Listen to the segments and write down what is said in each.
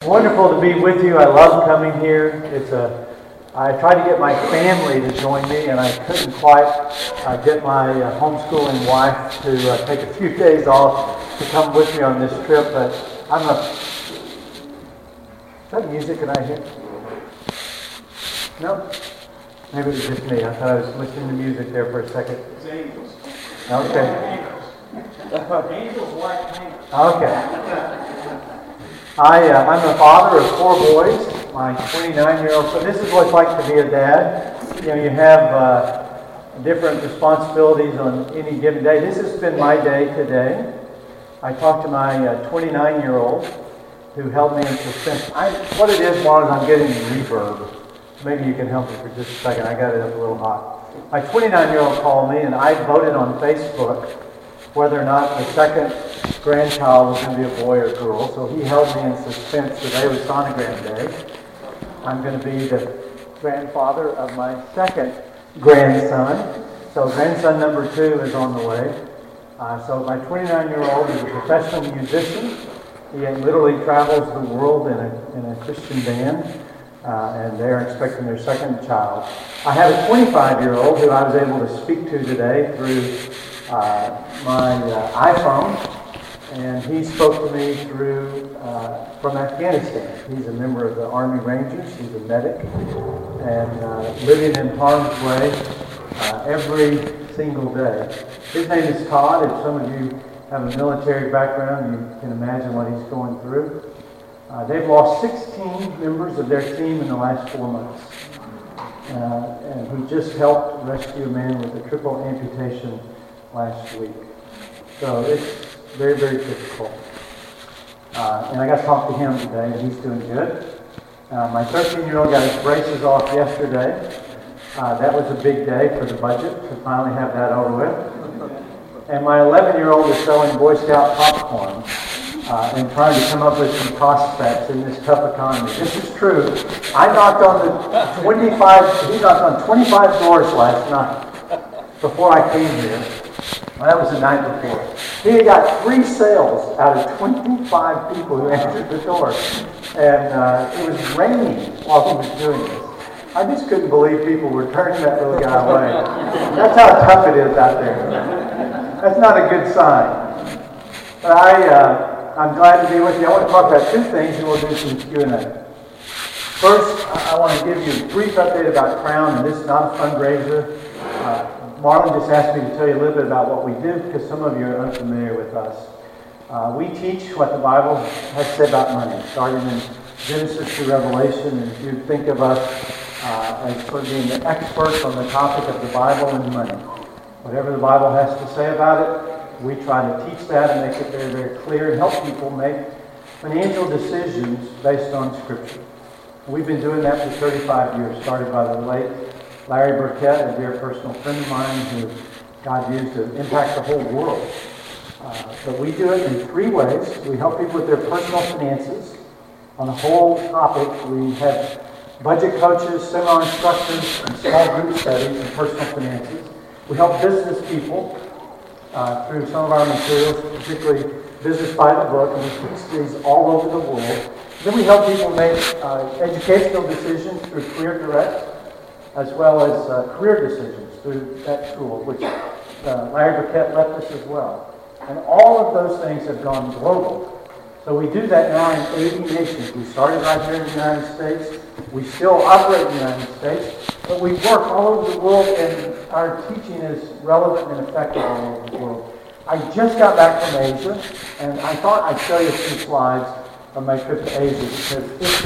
Wonderful to be with you. I love coming here. I tried to get my family to join me, and I couldn't quite get my homeschooling wife to take a few days off to come with me on this trip. But is that music? Can I hear? No? Maybe it was just me. I thought I was listening to music there for a second. It's angels. Okay. Angels like painters. Okay. I'm the father of 4 boys. My 29-year-old son. This is what it's like to be a dad. You know, you have different responsibilities on any given day. This has been my day today. I talked to my 29-year-old who held me in suspense. What it is, Juan, is I'm getting reverb. Maybe you can help me for just a second. I got it up a little hot. My 29-year-old called me, and I voted on Facebook whether or not the second grandchild was going to be a boy or girl. So he held me in suspense. Today was sonogram day. I'm going to be the grandfather of my second grandson. So grandson number 2 is on the way. So my 29-year-old is a professional musician. He literally travels the world in a Christian band, and they're expecting their second child. I have a 25-year-old who I was able to speak to today through my iPhone, and he spoke to me from Afghanistan. He's a member of the Army Rangers. He's a medic, and living in harm's way every single day. His name is Todd. If some of you have a military background, you can imagine what he's going through. They've lost 16 members of their team in the last 4 months. And he just helped rescue a man with a triple amputation last week. So it's very, very difficult. And I got to talk to him today, and he's doing good. My 13-year-old got his braces off yesterday. That was a big day for the budget to finally have that over with. And my 11-year-old is selling Boy Scout popcorn and trying to come up with some prospects in this tough economy. This is true. He knocked on 25 doors last night before I came here. Well, that was the night before. He had got 3 sales out of 25 people who answered the door. And it was raining while he was doing this. I just couldn't believe people were turning that little guy away. That's how tough it is out there. That's not a good sign. But I'm glad to be with you. I want to talk about 2 things, and we'll do some Q&A. First, I want to give you a brief update about Crown, and this is not a fundraiser. Marlon just asked me to tell you a little bit about what we do, because some of you are unfamiliar with us. We teach what the Bible has said about money, starting in Genesis to Revelation, and if you think of us as sort of being the experts on the topic of the Bible and money. Whatever the Bible has to say about it, we try to teach that and make it very, very clear and help people make financial decisions based on Scripture. We've been doing that for 35 years, started by the late Larry Burkett, a dear personal friend of mine who God used to impact the whole world. But we do it in 3 ways. We help people with their personal finances. On the whole topic, we have budget coaches, seminar instructors, and small group studies in personal finances. We help business people through some of our materials, particularly Business by the Book, and we teach these all over the world. Then we help people make educational decisions through Career Direct, as well as career decisions through that tool, which Larry Burkett left us as well. And all of those things have gone global. So we do that now in 80 nations. We started right here in the United States. We still operate in the United States, but we work all over the world, and our teaching is relevant and effective all over the world. I just got back from Asia, and I thought I'd show you some slides of my trip to Asia, because it's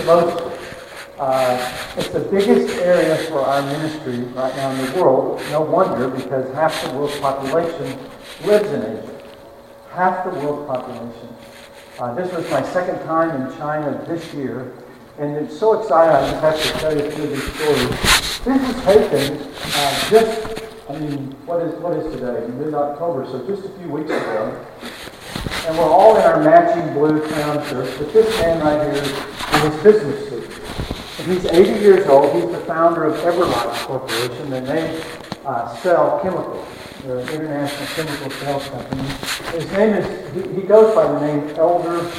it's the biggest area for our ministry right now in the world. No wonder, because half the world's population lives in Asia. Half the world's population. This was my second time in China this year, and it's so exciting. I just have to tell you through these stories. This was taken what is today? Mid-October, so just a few weeks ago. And we're all in our matching blue Crown shirts, but this man right here is in his business suit. And he's 80 years old. He's the founder of Everlight Corporation, and they sell chemicals. They're an international chemical sales company. His name is, he goes by the name Elder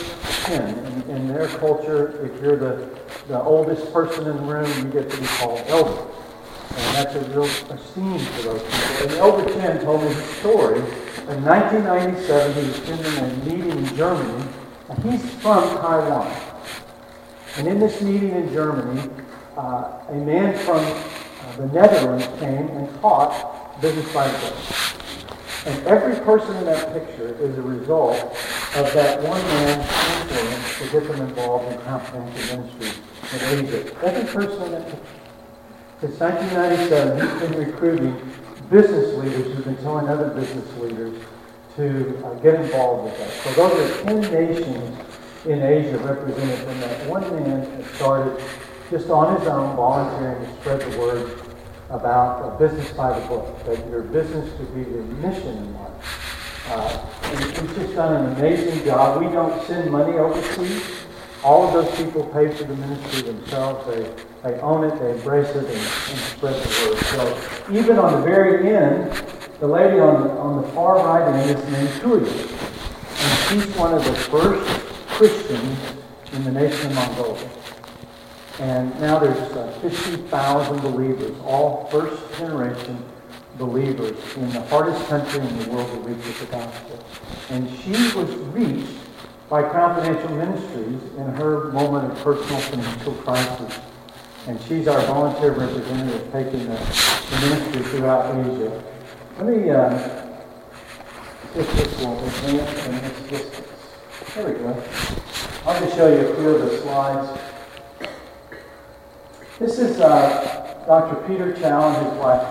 kin. In their culture, if you're the oldest person in the room, you get to be called elder. And that's a real esteem for those people. And Elder Chen told me his story. In 1997, he was attending a meeting in Germany, and he's from Taiwan. And in this meeting in Germany, a man from the Netherlands came and taught business by the book. And every person in that picture is a result of that one man's influence to get them involved in confidential ministry in Asia. Every person in that picture. Since 1997, he's been recruiting business leaders who've been telling other business leaders to get involved with that. So those are 10 nations in Asia represented from that one man that started just on his own, volunteering to spread the word about business by the book, that your business could be your mission in life. And he's just done an amazing job. We don't send money overseas. All of those people pay for the ministry themselves. They own it, they embrace it, and spread the word. So even on the very end, the lady on the far right end is named Tuya. And she's one of the first Christians in the nation of Mongolia. And now there's 50,000 believers, all first generation believers in the hardest country in the world to reach with the gospel. And she was reached by Confidential Ministries in her moment of personal financial crisis. And she's our volunteer representative taking the ministry throughout Asia. Let me if this will advance and this distance. There we go. I'll just show you a few of the slides. This is Dr. Peter Chow and his wife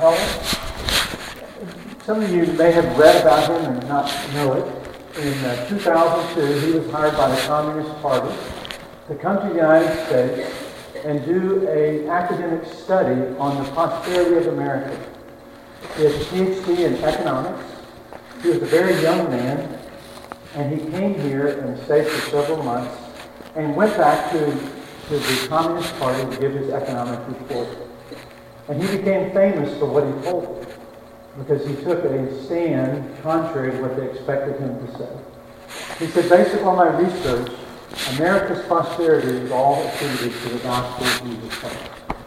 Helen. Some of you may have read about him and not know it. In 2002, he was hired by the Communist Party to come to the United States and do an academic study on the prosperity of America. He has a PhD in economics. He was a very young man, and he came here and stayed for several months and went back to the Communist Party to give his economic report. And he became famous for what he told them, because he took a stand contrary to what they expected him to say. He said, based upon my research, America's prosperity is all attributed to the gospel of Jesus Christ.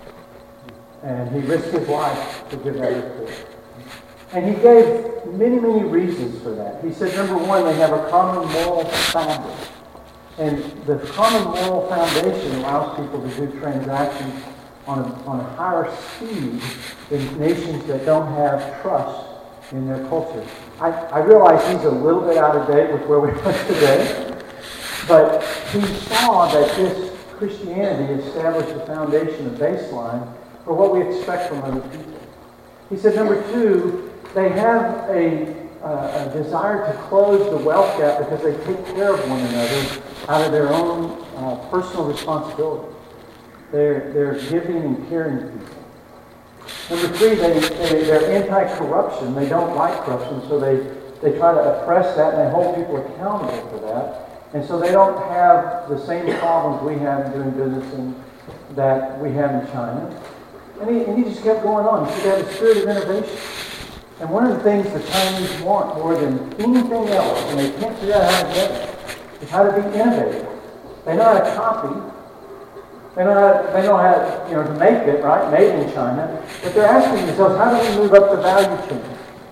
And he risked his life to give that report. And he gave many, many reasons for that. He said, number one, they have a common moral foundation. And the common moral foundation allows people to do transactions on a higher speed than nations that don't have trust in their culture. I realize he's a little bit out of date with where we are today, but he saw that this Christianity established a foundation, a baseline, for what we expect from other people. He said, number two, they have a desire to close the wealth gap because they take care of one another out of their own personal responsibility. They're giving and caring to people. Number three, they're anti-corruption. They don't like corruption, so they try to oppress that, and they hold people accountable for that. And so they don't have the same problems we have in doing business that we have in China. And he just kept going on. He said they have a spirit of innovation. And one of the things the Chinese want more than anything else, and they can't figure out how to get it, is how to be innovative. They know how to copy. They know how to make it, right? Made in China. But they're asking themselves, how do we move up the value chain?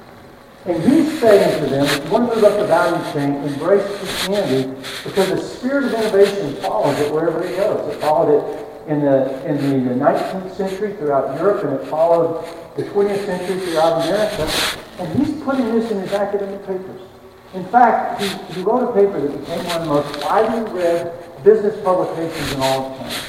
And he's saying to them, if you want to move up the value chain, embrace Christianity, because the spirit of innovation follows it wherever it goes. It followed it in the 19th century throughout Europe, and it followed the 20th century throughout America. And he's putting this in his academic papers. In fact, he wrote a paper that became one of the most widely read business publications in all of China.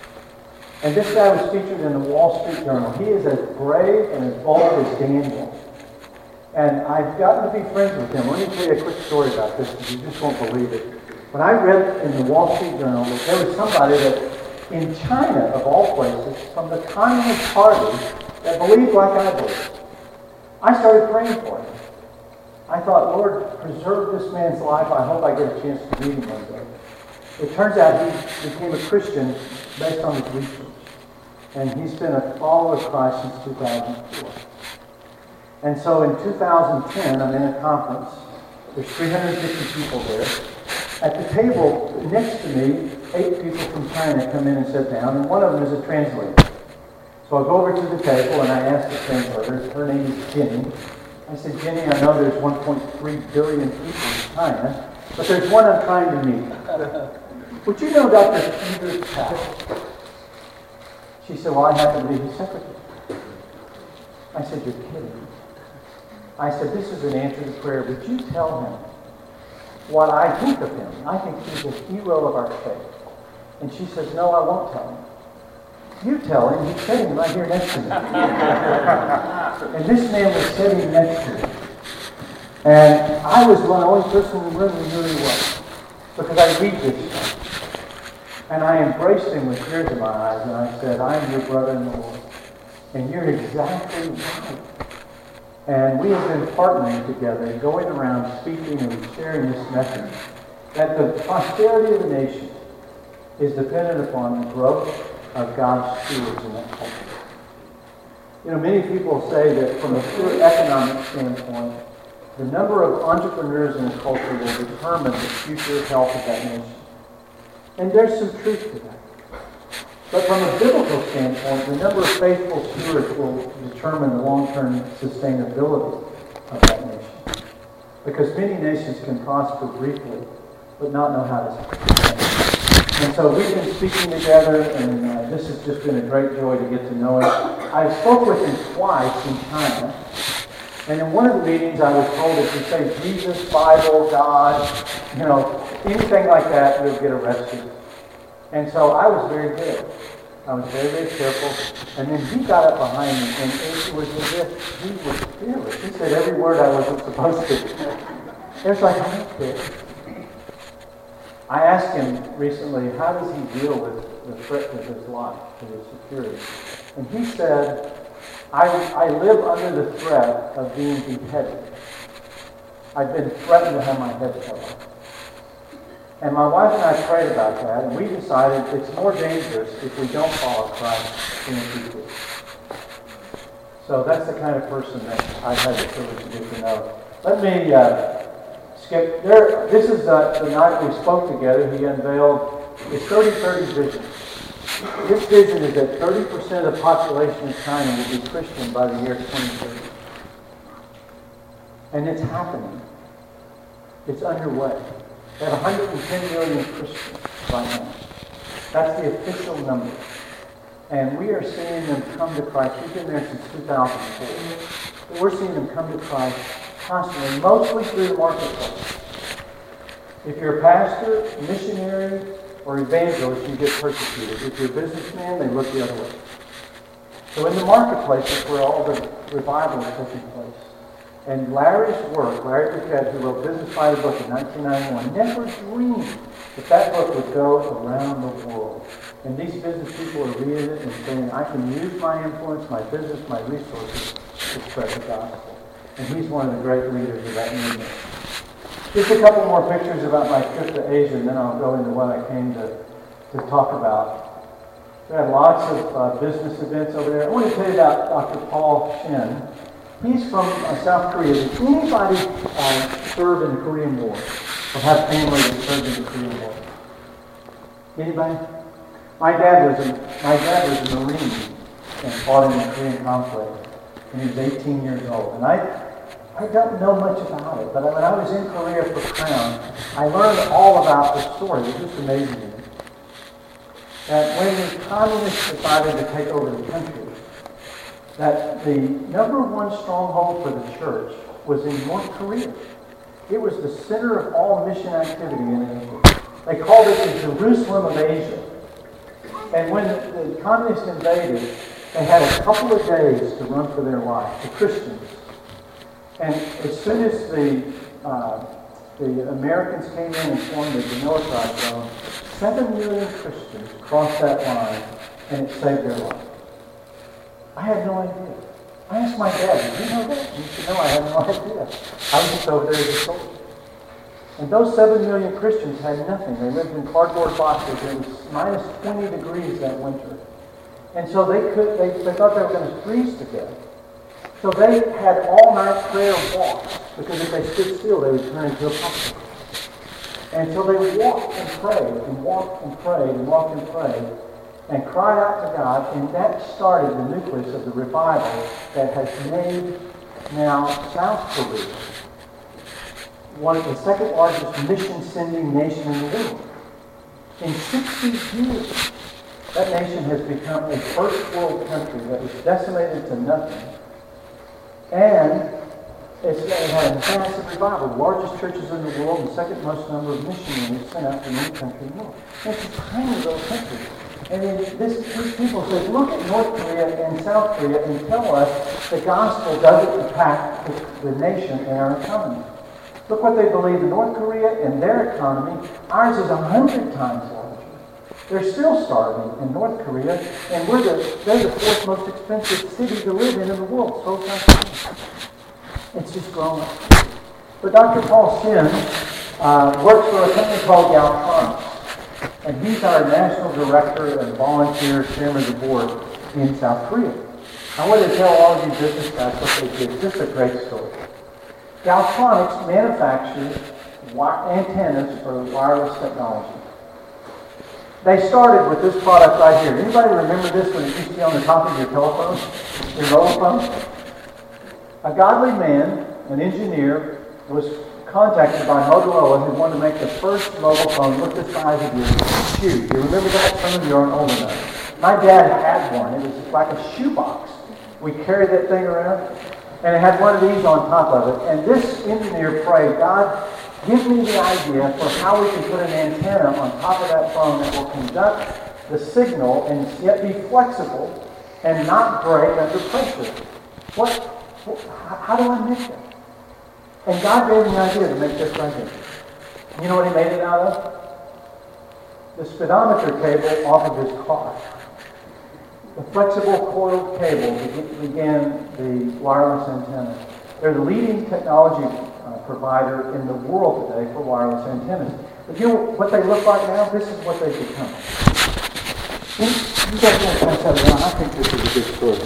And this guy was featured in the Wall Street Journal. He is as brave and as bold as Daniel. And I've gotten to be friends with him. Let me tell you a quick story about this, because you just won't believe it. When I read in the Wall Street Journal that there was somebody that in China, of all places, from the Communist Party, that believed like I believe, I started praying for him. I thought, Lord, preserve this man's life. I hope I get a chance to meet him one day. It turns out he became a Christian based on his research. And he's been a follower of Christ since 2004. And so in 2010, I'm in a conference. There's 350 people there. At the table next to me, 8 people from China come in and sit down, and one of them is a translator. So I go over to the table and I ask the translator, her name is Jenny. I said, Jenny, I know there's 1.3 billion people in China, but there's one I'm trying to meet. Would you know Dr. Peter Taft? She said, well, I happen to be his secretary. I said, you're kidding. I said, this is an answer to prayer. Would you tell him what I think of him? I think he's a hero of our faith. And she says, no, I won't tell him. You tell him. He's sitting right here next to me. And this man was sitting next to me. And I was the only person in the room who knew who he was. Because I read this stuff. And I embraced him with tears in my eyes. And I said, I'm your brother in the Lord. And you're exactly right. And we have been partnering together and going around speaking and sharing this message that the prosperity of the nation is dependent upon the growth of God's stewards in that culture. You know, many people say that from a pure economic standpoint, the number of entrepreneurs in a culture will determine the future health of that nation. And there's some truth to that. But from a biblical standpoint, the number of faithful stewards will determine the long-term sustainability of that nation. Because many nations can prosper briefly, but not know how to sustain. And so we've been speaking together, and this has just been a great joy to get to know him. I spoke with him twice in China, and in one of the meetings I was told if you say Jesus, Bible, God, anything like that, you'll get arrested. And so I was very good. I was very, very careful. And then he got up behind me, and it was as if he was fearless. He said every word I wasn't supposed to. It was like, I asked him recently, how does he deal with the threat to his life, to his security? And he said, I live under the threat of being beheaded. I've been threatened to have my head cut off. And my wife and I prayed about that, and we decided it's more dangerous if we don't follow Christ than if we do. So that's the kind of person that I've had the privilege to get to know. Let me skip there. This is the night we spoke together. He unveiled his 30-30 vision. This vision is that 30% of the population of China will be Christian by the year 2030. And it's happening. It's underway. They have 110 million Christians right now. That's the official number. And we are seeing them come to Christ. We've been there since 2004. But we're seeing them come to Christ constantly, mostly through the marketplace. If you're a pastor, missionary, or evangelist, you get persecuted. If you're a businessman, they look the other way. So in the marketplace is where all the revival is taking place. And Larry's work, Larry Burkett, who wrote Business by the Book in 1991, never dreamed that book would go around the world. And these business people are reading it and saying, I can use my influence, my business, my resources to spread the gospel. And he's one of the great leaders of that movement. Just a couple more pictures about my trip to Asia, and then I'll go into what I came to talk about. We had lots of business events over there. I want to tell you about Dr. Paul Shin. He's from South Korea. Did anybody serve in the Korean War or have family that served in the Korean War? Anybody? My dad was a Marine and fought in the Korean conflict, and he was 18 years old. And I don't know much about it, but when I was in Korea for Crown, I learned all about the story. It was just amazing to me. That when the communists decided to take over the country, that the number one stronghold for the church was in North Korea. It was the center of all mission activity in Asia. They called it the Jerusalem of Asia. And when the communists invaded, they had a couple of days to run for their life, the Christians. And as soon as the Americans came in and formed the demilitarized zone, 7 million Christians crossed that line, and it saved their life. I had no idea. I asked my dad, did you know that? He said, no, I had no idea. I was just over there as a soldier. And those 7 million Christians had nothing. They lived in cardboard boxes. It was minus 20 degrees that winter. And so they thought they were going to freeze to death. So they had all-night prayer walks, because if they stood still, they would turn into a popsicle. And so they walked and prayed and walked and prayed and walked and prayed and cried out to God, and that started the nucleus of the revival that has made now South Korea one of the second largest mission-sending nation in the world. In 60 years, that nation has become a first world country that was decimated to nothing. And it had a massive revival. The largest churches in the world, the second most number of missionaries sent out from any country in the world. It's a tiny little country. And then these people say, look at North Korea and South Korea and tell us the gospel doesn't impact the nation and our economy. Look what they believe in North Korea and their economy. Ours is 100 times larger. They're still starving in North Korea, and they're the fourth most expensive city to live in the world. So it's just growing. But Dr. Paul Sim works for a company called Galtronics, and he's our national director and volunteer chairman of the board in South Korea. I want to tell all of you business guys what they did. It's just a great story. Galtronics manufactures antennas for wireless technology. They started with this product right here. Anybody remember this when it used to be on the top of your telephone, your mobile phone? A godly man, an engineer, was contacted by Motorola who wanted to make the first mobile phone look the size of your shoe. You remember that? Some of you aren't old enough. My dad had one. It was like a shoebox. We carried that thing around, and it had one of these on top of it. And this engineer prayed, God, give me the idea for how we can put an antenna on top of that phone that will conduct the signal and yet be flexible and not break under pressure. How do I make that? And God gave me the idea to make this right here. You know what he made it out of? The speedometer cable off of his car. The flexible coiled cable began the wireless antenna. They're the leading technology provider in the world today for wireless antennas. But you know what they look like now? This is what they've become. You guys want to pass that around? I think this is a good story.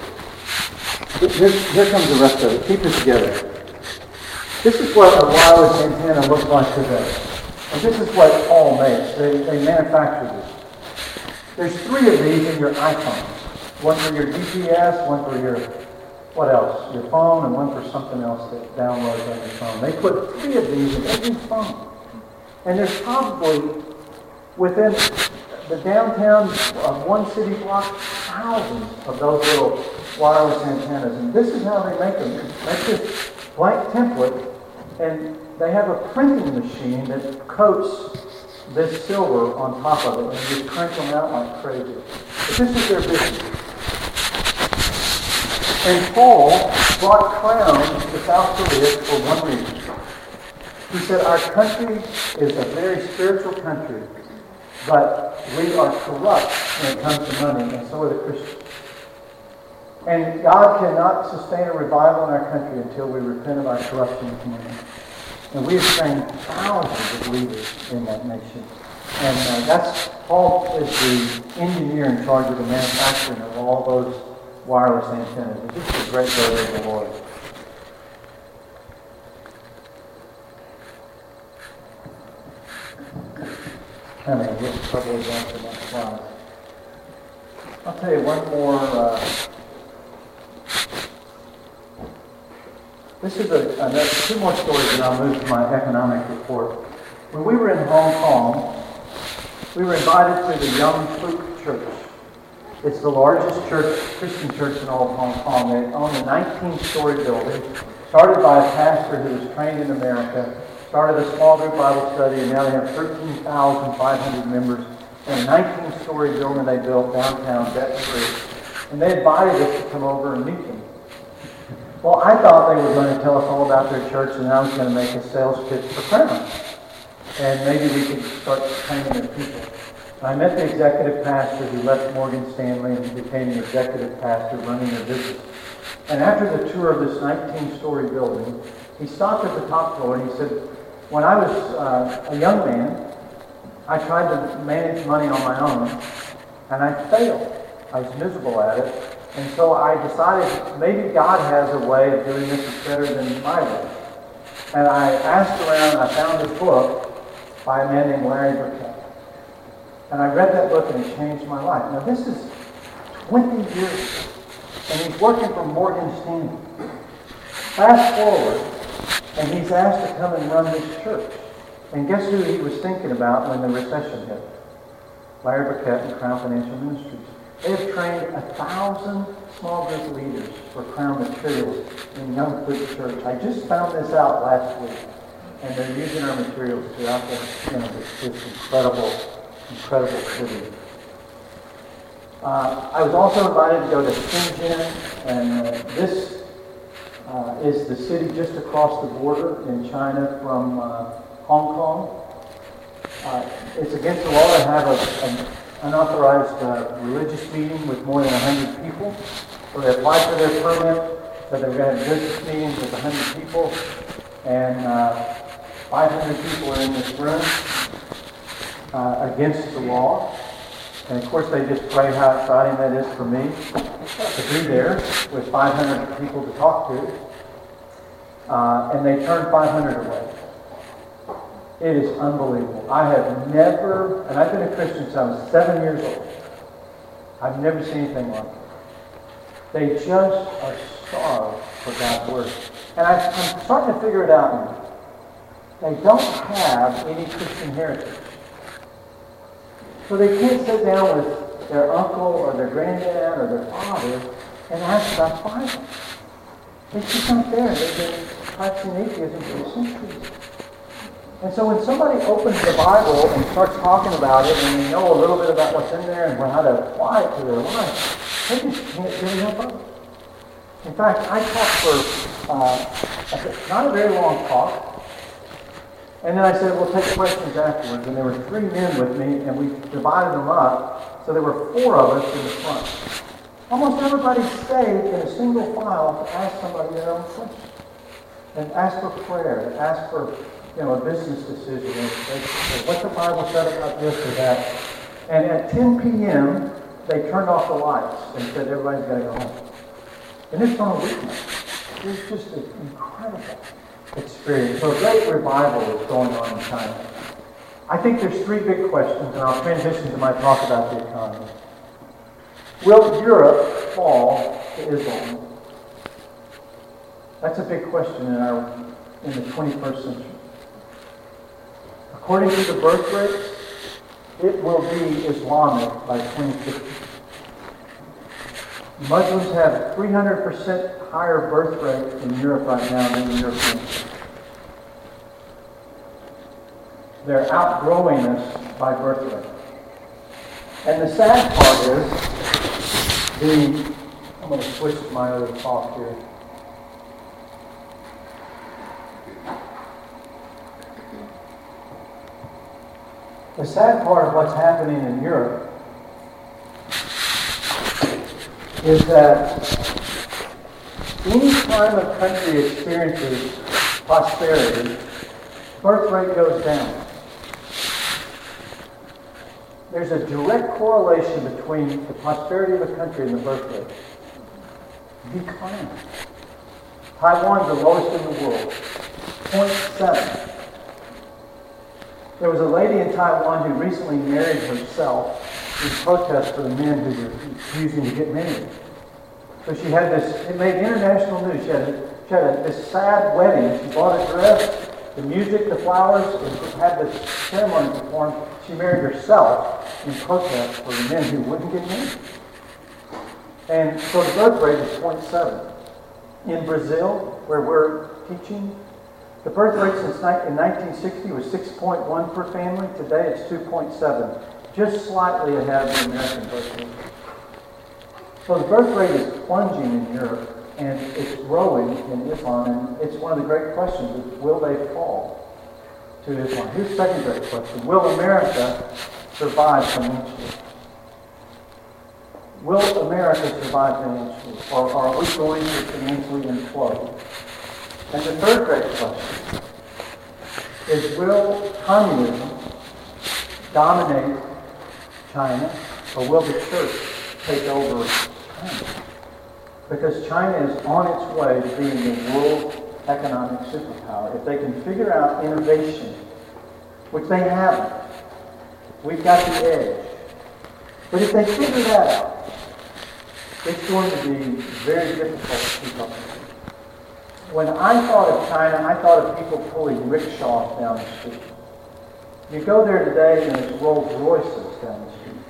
Here comes the rest of it. Keep it together. This is what a wireless antenna looks like today. And this is what Paul makes. They manufacture this. There's 3 of these in your iPhone. One for your GPS, one for your, what else? Your phone, and one for something else that downloads on your phone. They put 3 of these in every phone. And there's probably, within the downtown of one city block, thousands of those little wireless antennas. And this is how they make them. They make this blank template, and they have a printing machine that coats this silver on top of it, and just crank them out like crazy. But this is their business. And Paul brought crowns to South Korea for one reason. He said, our country is a very spiritual country, but we are corrupt when it comes to money, and so are the Christians. And God cannot sustain a revival in our country until we repent of our corruption and community. And we have trained thousands of leaders in that nation. And Paul is the engineer in charge of the manufacturing of all those wireless antennas. It's just a great day of the Lord. I'm going to get probably down to the next slide. I'll tell you one more. This is 2 more stories, and I'll move to my economic report. When we were in Hong Kong, we were invited to the Young Fuk Church. It's the largest Christian church in all of Hong Kong. They own a 19-story building, started by a pastor who was trained in America, started a small group Bible study, and now they have 13,500 members in a 19-story building they built downtown, debt-free. And they invited us to come over and meet them. Well, I thought they were going to tell us all about their church, and I was going to make a sales pitch for Crown. And maybe we could start training their people. I met the executive pastor who left Morgan Stanley and became the executive pastor running their business. And after the tour of this 19-story building, he stopped at the top floor and he said, when I was a young man, I tried to manage money on my own, and I failed. I was miserable at it. And so I decided maybe God has a way of doing this better than my way. And I asked around, I found this book, by a man named Larry Burkett. And I read that book and it changed my life. Now this is 20 years ago, and he's working for Morgan Stanley. Fast forward, and he's asked to come and run this church. And guess who he was thinking about when the recession hit? Larry Burkett and Crown Financial Ministries. They have trained 1,000 small group leaders for Crown Materials in Young Fruit Church. I just found this out last week, and they're using our materials throughout this incredible city. I was also invited to go to Shenzhen, and this is the city just across the border in China from Hong Kong. It's against the law to have an unauthorized religious meeting with more than 100 people. So they applied for their permit, said they were going to have business meetings with 100 people, and 500 people are in this room against the law. And of course they just pray how exciting that is for me to be there with 500 people to talk to. And they turned 500 away. It is unbelievable. I have never, and I've been a Christian since I was 7 years old. I've never seen anything like it. They just are starved for God's Word. And I'm starting to figure it out now. They don't have any Christian heritage. So they can't sit down with their uncle or their granddad or their father and ask about the Bible. They just aren't there. They've been practicing atheism for centuries. And so when somebody opens the Bible and starts talking about it and they know a little bit about what's in there and how to apply it to their life, they just can't really help it. In fact, I talked for not a very long talk. And then I said, we'll take questions afterwards. And there were 3 men with me, and we divided them up. So there were 4 of us in the front. Almost everybody stayed in a single file to ask somebody their own question. And ask for prayer, and ask for a business decision, and what the Bible said about this or that. And at 10 p.m., they turned off the lights and said, everybody's got to go home. And it's on a weeknight. It's just an incredible experience. So a great revival is going on in China. I think there's 3 big questions, and I'll transition to my talk about the economy. Will Europe fall to Islam? That's a big question in the 21st century. According to the birth rates, it will be Islamic by 2050. Muslims have 300% higher birth rate in Europe right now than the Europeans. They're outgrowing us by birth rate. And the sad part is, I'm going to switch to my other talk here. The sad part of what's happening in Europe is that any time a country experiences prosperity, birth rate goes down. There's a direct correlation between the prosperity of a country and the birth rate. Decline. Taiwan's the lowest in the world, 0.7. There was a lady in Taiwan who recently married herself in protest for the men who were refusing to get married. So she had it made international news. She had this sad wedding. She bought a dress, the music, the flowers, and had this ceremony performed. She married herself in protest for the men who wouldn't get married. And so the birth rate is 0.7. In Brazil, where we're teaching, the birth rate in 1960 was 6.1 per family. Today it's 2.7, just slightly ahead of the American birth rate. So the birth rate is plunging in Europe, and it's growing in Islam. And it's one of the great questions: is will they fall to Islam? Here's the second great question: will America survive financially? Will America survive financially, or are we going to financially implode? And the third great question is, will communism dominate China, or will the church take over China? Because China is on its way to being the world economic superpower. If they can figure out innovation which they haven't. We've got the edge. But if they figure that out, it's going to be very difficult to keep up with. When I thought of China, I thought of people pulling rickshaws down the street. You go there today and there's Rolls Royces down the street.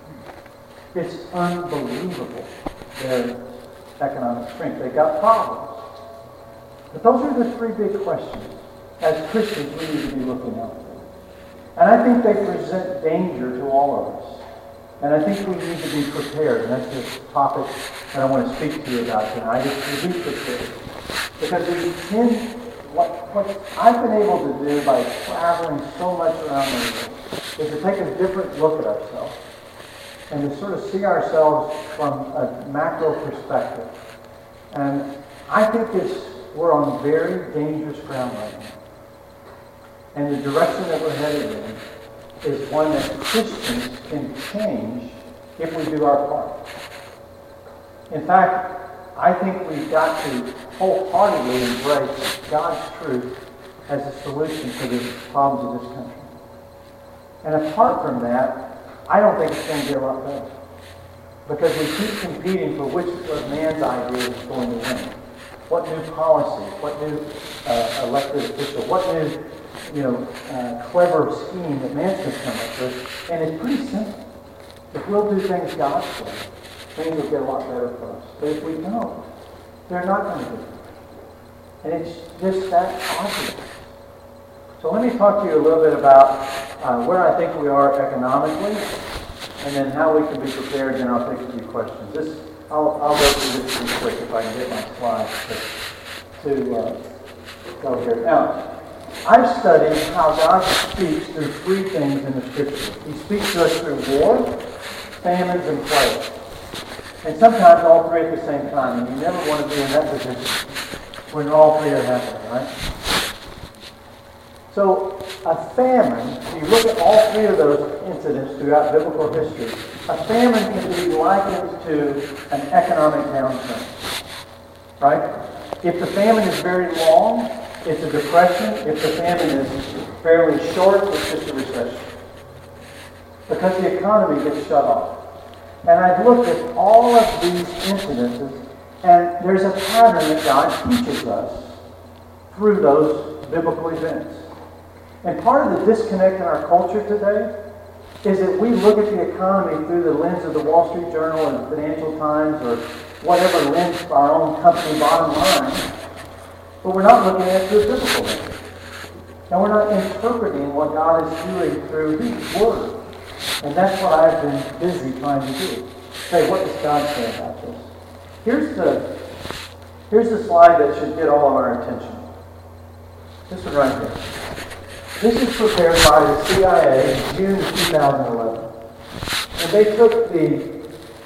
It's unbelievable, their economic strength. They've got problems. But those are the three big questions. As Christians, we need to be looking out for. And I think they present danger to all of us. And I think we need to be prepared. And that's the topic that I want to speak to you about tonight, is to be prepared. Because we tend, what I've been able to do by traveling so much around the world is to take a different look at ourselves and to sort of see ourselves from a macro perspective. And I think we're on very dangerous ground right now. And the direction that we're headed in is one that Christians can change if we do our part. In fact, I think we've got to wholeheartedly embrace God's truth as a solution to the problems of this country. And apart from that, I don't think it's going to get a lot better. Because we keep competing for which of man's idea is going to win. What new policy, what new elected official, what new clever scheme that man's going to come up with. And it's pretty simple. If we'll do things God's way, things will get a lot better for us. But if we don't, they're not going to do it. And it's just that obvious. So let me talk to you a little bit about where I think we are economically, and then how we can be prepared, and I'll take a few questions. I'll go through this pretty quick if I can get my slides to go here. Now, I've studied how God speaks through three things in the Scripture. He speaks to us through war, famines, and plagues. And sometimes all three at the same time. And you never want to be in that position when all three are happening, right? So, a famine, if you look at all three of those incidents throughout biblical history, a famine can be likened to an economic downturn. Right? If the famine is very long, it's a depression. If the famine is fairly short, it's just a recession. Because the economy gets shut off. And I've looked at all of these incidences, and there's a pattern that God teaches us through those biblical events. And part of the disconnect in our culture today is that we look at the economy through the lens of the Wall Street Journal and Financial Times or whatever lens for our own company bottom line, but we're not looking at it through a biblical lens. And we're not interpreting what God is doing through His Word. And that's what I've been busy trying to do. Say, what does God say about this? Here's the slide that should get all of our attention. This one right here. This is prepared by the CIA in June 2011. And they took the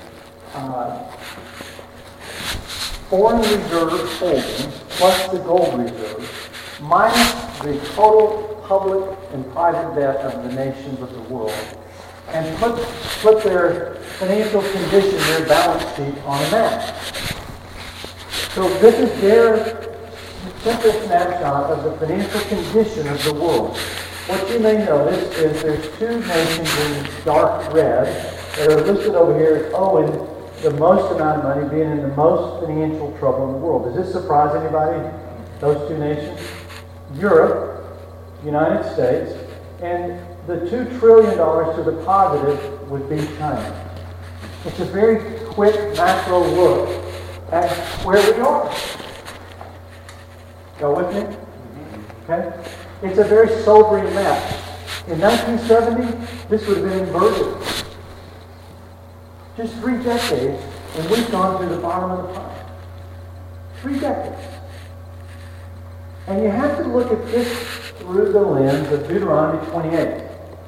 foreign reserve holdings plus the gold reserve minus the total public and private debt of the nations of the world and put their financial condition, their balance sheet on a map. So this is their simple snapshot of the financial condition of the world. What you may notice is there's two nations in dark red that are listed over here as owing the most amount of money, being in the most financial trouble in the world. Does this surprise anybody? Those two nations? Europe, United States, and the $2 trillion to the positive would be China. It's a very quick macro look at where we are. Go with me? Okay? It's a very sobering map. In 1970, this would have been inverted. Just 3 decades, and we've gone to the bottom of the pile. 3 decades. And you have to look at this through the lens of Deuteronomy 28.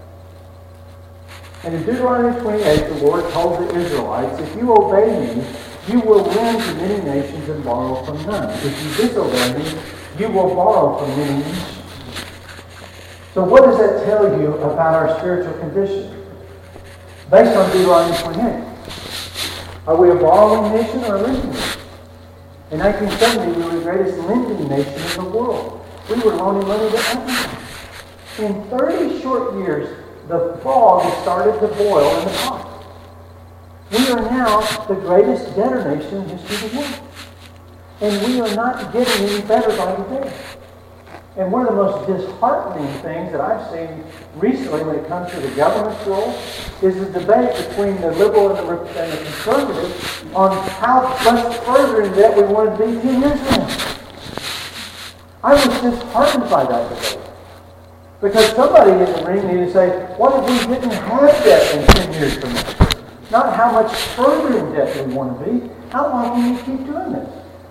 And in Deuteronomy 28, the Lord told the Israelites, if you obey me, you will lend to many nations and borrow from none. If you disobey me, you will borrow from many nations. So what does that tell you about our spiritual condition? Based on Deuteronomy 28. Are we a borrowing nation or a lending nation? In 1970, we were the greatest lending nation in the world. We were loaning money to everyone. In 30 short years, the frog has started to boil in the pot. We are now the greatest debtor nation in history of the world. And we are not getting any better by the day. And one of the most disheartening things that I've seen recently when it comes to the government's role is the debate between the liberal and the conservative on how much further in debt we want to be 10 years from now. I was disheartened by that debate. Because somebody in the ring needed to say, what if we didn't have debt in 10 years from now? Not how much further in debt we want to be. How long can you keep doing this?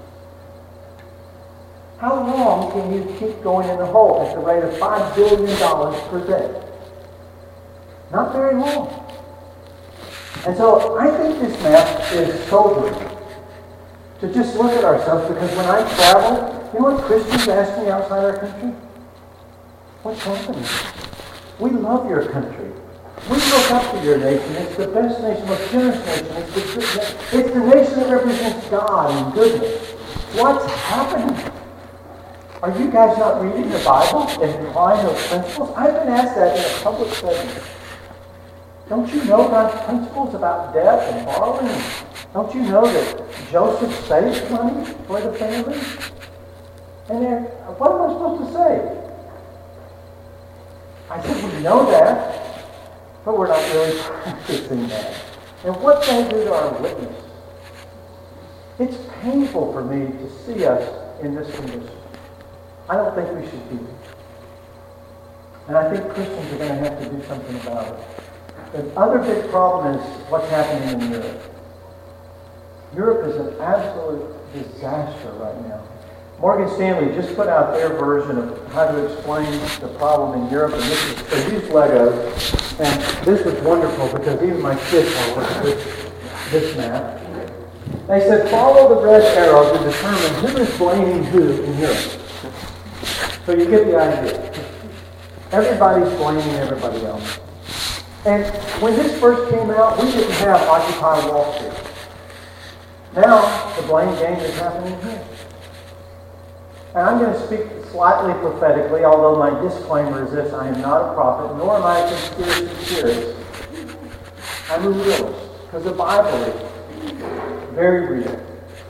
How long can you keep going in the hole at the rate of $5 billion per day? Not very long. And so I think this map is sobering. To just look at ourselves, because when I travel, you know what Christians ask me outside our country? What's happening? We love your country. We look up to your nation. It's the best nation, most generous nation. It's the nation that represents God and goodness. What's happening? Are you guys not reading the Bible and applying those principles? I've been asked that in a public setting. Don't you know God's principles about debt and borrowing? Don't you know that Joseph saved money for the family? And then, what am I supposed to say? I said, we know that, but we're not really practicing that. And what they do to our witness? It's painful for me to see us in this condition. I don't think we should be. And I think Christians are going to have to do something about it. The other big problem is what's happening in Europe. Europe is an absolute disaster right now. Morgan Stanley just put out their version of how to explain the problem in Europe, and they use Legos, and this was wonderful because even my kids will look at this map. They said, follow the red arrow to determine who is blaming who in Europe. So you get the idea. Everybody's blaming everybody else. And when this first came out, we didn't have Occupy Wall Street. Now, the blame game is happening here. And I'm going to speak slightly prophetically, although my disclaimer is this: I am not a prophet, nor am I a conspiracy theorist. I'm a realist, because the Bible is very real.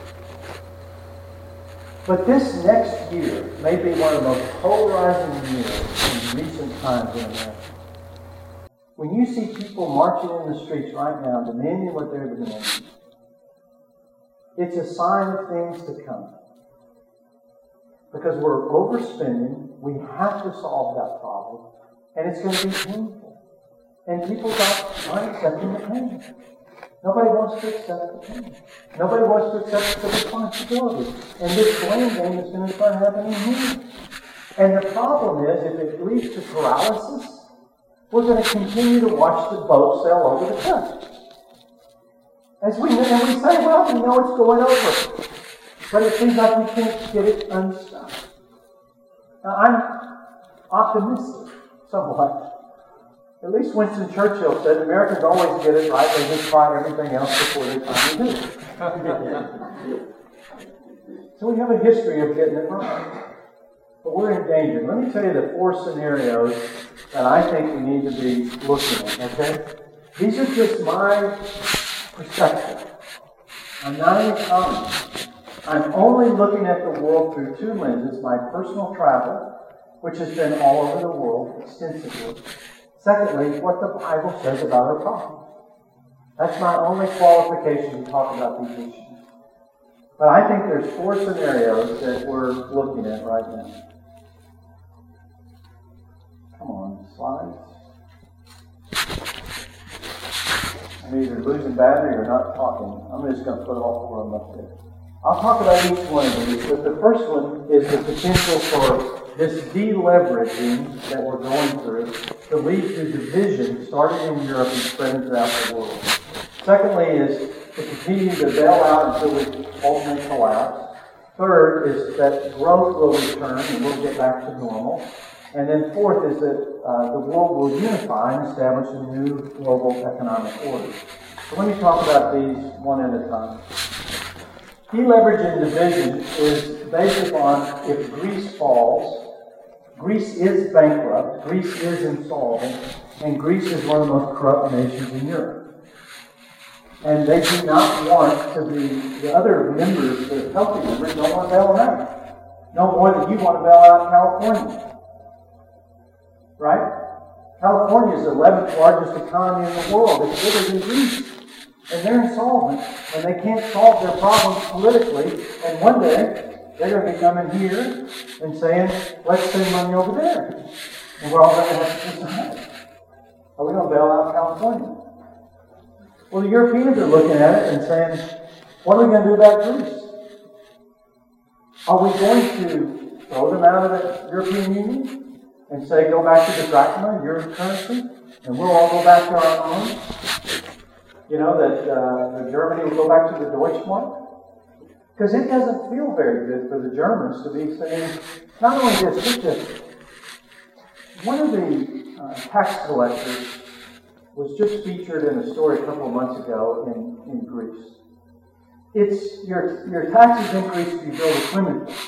But this next year may be one of the most polarizing years in recent times in America. When you see people marching in the streets right now demanding what they're demanding, it's a sign of things to come. Because we're overspending, we have to solve that problem, and it's going to be painful. And people aren't accepting the pain. Nobody wants to accept the pain. Nobody wants to accept the responsibility. And this blame game is going to start happening here. And the problem is, if it leads to paralysis, we're going to continue to watch the boat sail over the cliff. And we say, well, we know it's going over. But it seems like we can't get it unstuck. Now, I'm optimistic, somewhat. At least Winston Churchill said, Americans always get it right, they just try everything else before they finally do it. So we have a history of getting it right. But we're in danger. Let me tell you the 4 scenarios that I think we need to be looking at, okay? These are just my perspective. I'm not an economist. I'm only looking at the world through 2 lenses: my personal travel, which has been all over the world extensively. Secondly, what the Bible says about our problems. That's my only qualification to talk about these issues. But I think there's 4 scenarios that we're looking at right now. Come on, slides. I'm either losing battery or not talking. I'm just going to put all 4 of them up there. I'll talk about each one of these, but the first one is the potential for this deleveraging that we're going through to lead to division starting in Europe and spreading throughout the world. Secondly is to continue to bail out until we ultimately collapse. Third is that growth will return and we'll get back to normal. And then fourth is that the world will unify and establish a new global economic order. So let me talk about these one at a time. Deleverage and division is based upon if Greece falls, Greece is bankrupt, Greece is insolvent, and Greece is one of the most corrupt nations in Europe. And they do not want to be, the other members, the healthy members, don't want to bail them out. No more than you want to bail out California. Right? California is the 11th largest economy in the world. It's bigger than Greece. And they're insolvent, and they can't solve their problems politically. And one day, they're going to be coming here and saying, let's send money over there. And we're all going to have to decide. Are we going to bail out California? Well, the Europeans are looking at it and saying, what are we going to do about Greece? Are we going to throw them out of the European Union and say, go back to the drachma, your currency, and we'll all go back to our own? You know, that Germany will go back to the Deutschmark? Because it doesn't feel very good for the Germans to be saying, not only this, one of the tax collectors was just featured in a story a couple of months ago in Greece. It's your taxes increase if you build a swimming pool.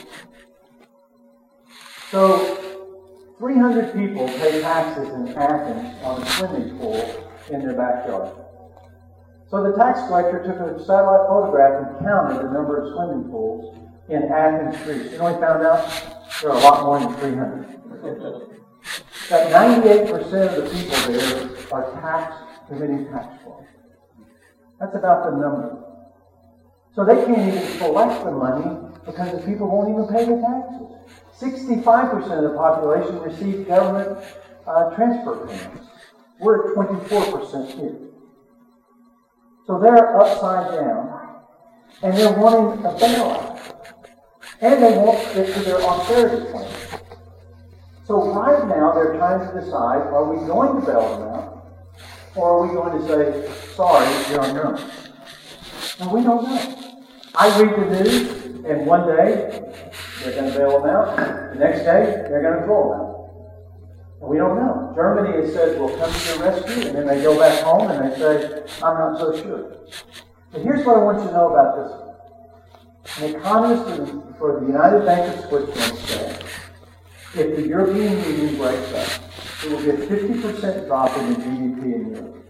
So 300 people pay taxes in Athens on a swimming pool in their backyard. So the tax collector took a satellite photograph and counted the number of swimming pools in Athens, Greece. You know, he found out there are a lot more than 300. That 98% of the people there are committing tax fraud. That's about the number. So they can't even collect the money because the people won't even pay the taxes. 65% of the population receive government transfer payments. We're at 24% here. So they're upside down, and they're wanting a bailout. And they won't stick to their austerity plan. So right now they're trying to decide, are we going to bail them out, or are we going to say, sorry, you're on your own? And we don't know. I read the news, and one day they're going to bail them out. The next day they're going to throw them out. And we don't know. Germany has said, we'll come to your rescue, and then they go back home and they say, I'm not so sure. But here's what I want you to know about this. An economist for the United Bank of Switzerland said, if the European Union breaks up, it will be a 50% drop in the GDP in Europe.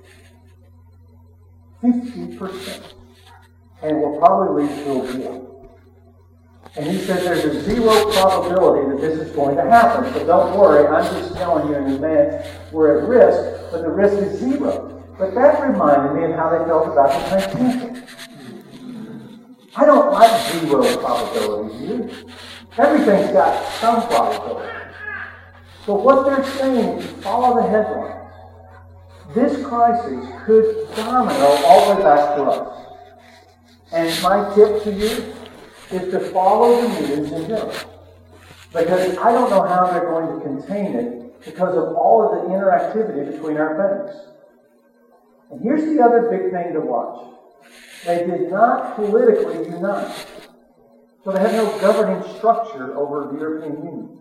50%. And it will probably lead to a war. And he said there's a zero probability that this is going to happen. So don't worry, I'm just telling you in advance we're at risk, but the risk is zero. But that reminded me of how they felt about the Titanic. I don't like zero probabilities either. Everything's got some probability. But what they're saying, if you follow the headlines, this crisis could domino all the way back to us. And my tip to you is to follow the news in Europe. Because I don't know how they're going to contain it because of all of the interactivity between our banks. And here's the other big thing to watch. They did not politically unite. So they have no governing structure over the European Union.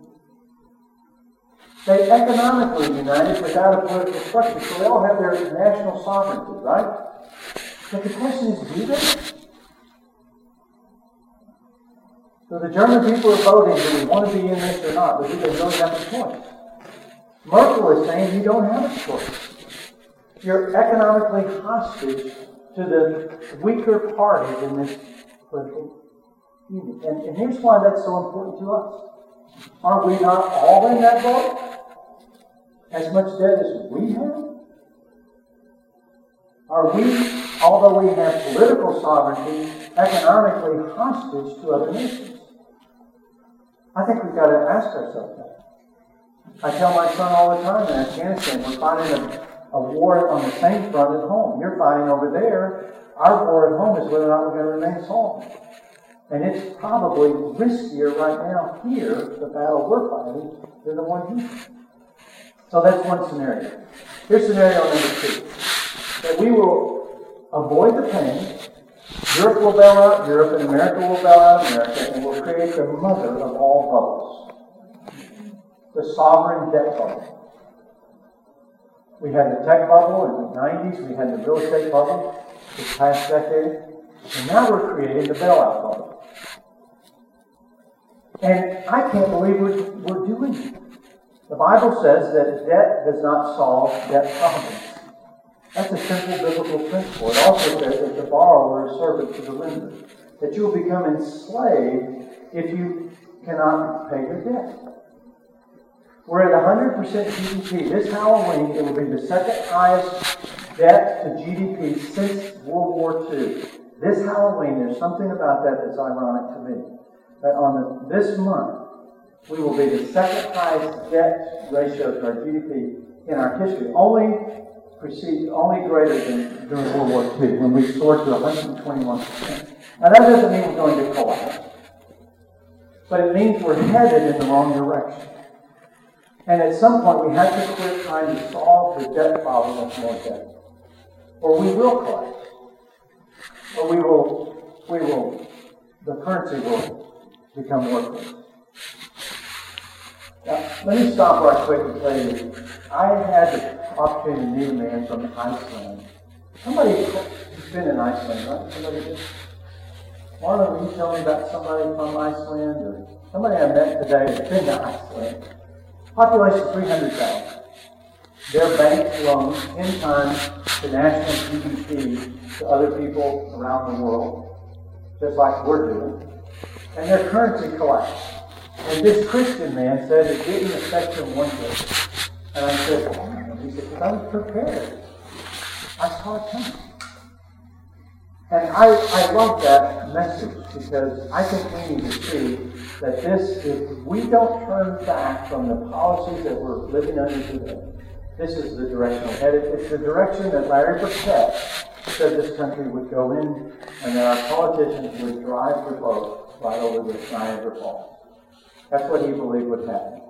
They economically united without a political structure, so they all have their national sovereignty, right? But the question is, do they? So the German people are voting, do we want to be in this or not? But do they really have a choice? Merkel is saying you don't have a choice. You're economically hostage to the weaker party in this political union. And here's why that's so important to us. Are we not all in that boat? As much debt as we have? Are we, although we have political sovereignty, economically hostage to other nations? I think we've got to ask ourselves that. I tell my son all the time in Afghanistan, we're fighting a war on the same front at home. You're fighting over there. Our war at home is whether or not we're going to remain solvent. And it's probably riskier right now here, the battle we're fighting, than the one here. So that's one scenario. Here's scenario number 2. That we will avoid the pain. Europe will bail out Europe, and America will bail out America, and we'll create the mother of all bubbles. The sovereign debt bubble. We had the tech bubble in the 90s. We had the real estate bubble this past decade. And now we're creating the bailout bubble. And I can't believe we're doing it. The Bible says that debt does not solve debt problems. That's a simple biblical principle. It also says that the borrower is servant to the lender, that you will become enslaved if you cannot pay your debt. We're at 100% GDP. This Halloween, it will be the second highest debt to GDP since World War II. This Halloween, there's something about that that's ironic to me. That on this month, we will be the second highest debt ratio to our GDP in our history. Only greater than during World War II, when we soared to 121%. Now that doesn't mean we're going to collapse. But it means we're headed in the wrong direction. And at some point we have to quit trying to solve the debt problem with more debt. Or we will collapse. Or the currency will become worthless. Now, let me stop right quick and tell you, I had the opportunity to meet a man from Iceland. Somebody's been in Iceland, right? Somebody did? Marlon, will you tell me about somebody from Iceland? Or somebody I met today has been to Iceland. Population 300,000. Their bank loans 10 times the national GDP to other people around the world, just like we're doing. And their currency collapsed. And this Christian man said it didn't affect him one bit. And I said, why? He said, because I was prepared. I saw it coming. And I love that message because I think we need to see that if we don't turn back from the policies that we're living under today, this is the direction we're headed. It's the direction that Larry Burkett said this country would go in, and that our politicians would drive the boat right over the Niagara Falls. That's what he believed would happen.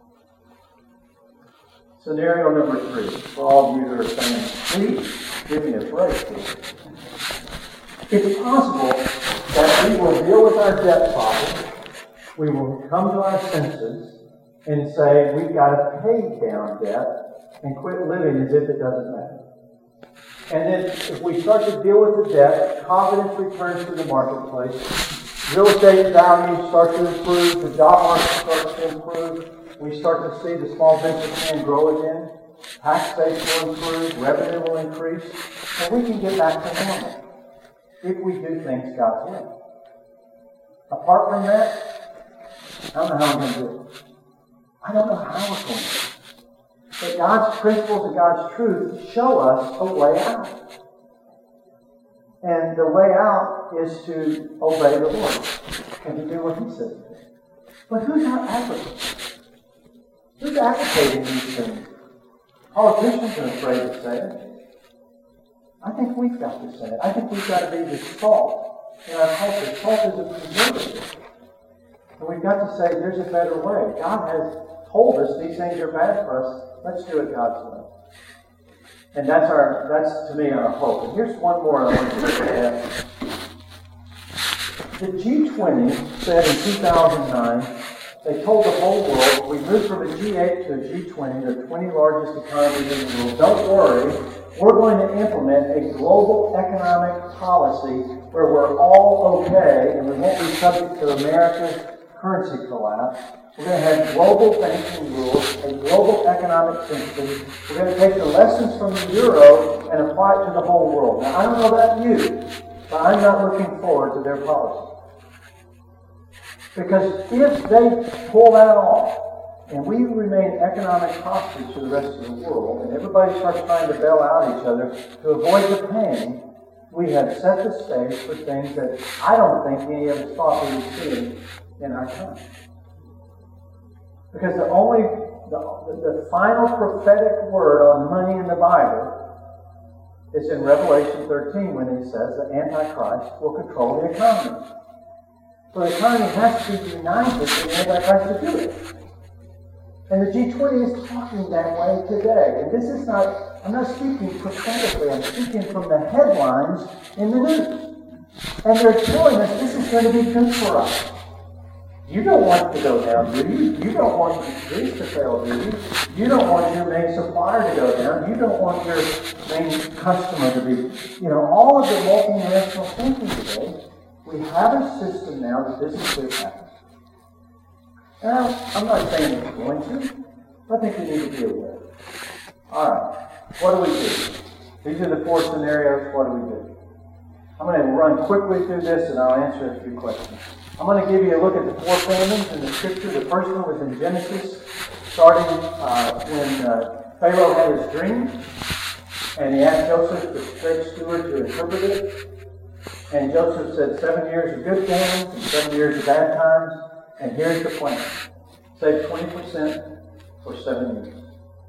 Scenario number 3, for all of you who are saying, please give me a break here. It's possible that we will deal with our debt problem, we will come to our senses and say we've got to pay down debt and quit living as if it doesn't matter. And then if we start to deal with the debt, confidence returns to the marketplace, real estate values start to improve, the job market starts to improve, we start to see the small business can grow again, tax base will improve, revenue will increase, and we can get back to normal if we do things God's way. Apart from that, I don't know how we're going to do it. I don't know how we're going to do it. But God's principles and God's truth show us a way out. And the way out is to obey the Lord and to do what He says. But who's our advocate? Who's advocating these things? Politicians are afraid to say it. I think we've got to say it. I think we've got to be the salt in our culture. Salt is a preservative. And we've got to say there's a better way. God has told us these things are bad for us. Let's do it God's way. And that's to me our hope. And here's one more I want you to look at. The G20 said in 2009, they told the whole world, we moved from a G8 to a G20, the 20 largest economies in the world. Don't worry, we're going to implement a global economic policy where we're all okay and we won't be subject to America's currency collapse. We're going to have global banking rules, a global economic system. We're going to take the lessons from the euro and apply it to the whole world. Now, I don't know about you, but I'm not looking forward to their policy. Because if they pull that off, and we remain economic hostage to the rest of the world, and everybody starts trying to bail out each other to avoid the pain, we have set the stage for things that I don't think any of us thought we would see in our time. Because the final prophetic word on money in the Bible is in Revelation 13 when it says the Antichrist will control the economy. So the economy has to be united for the Antichrist to do it. And the G20 is talking that way today. And this is not, I'm not speaking prophetically, I'm speaking from the headlines in the news. And they're telling us this is going to be good for us. You don't want to go down, do you? You don't want Greece to fail, do you? You don't want your main supplier to go down. You don't want your main customer to be, all of the multinational thinking today. We have a system now that this is going to happen. And I'm not saying it's going to, I think we need to deal with that. All right. What do we do? These are the 4 scenarios. What do we do? I'm going to run quickly through this and I'll answer a few questions. I'm going to give you a look at the 4 famines in the Scripture. The first one was in Genesis, starting when Pharaoh had his dream, and he asked Joseph, the great steward, to interpret it. And Joseph said 7 years of good times and 7 years of bad times, and here's the plan. Save 20% for 7 years.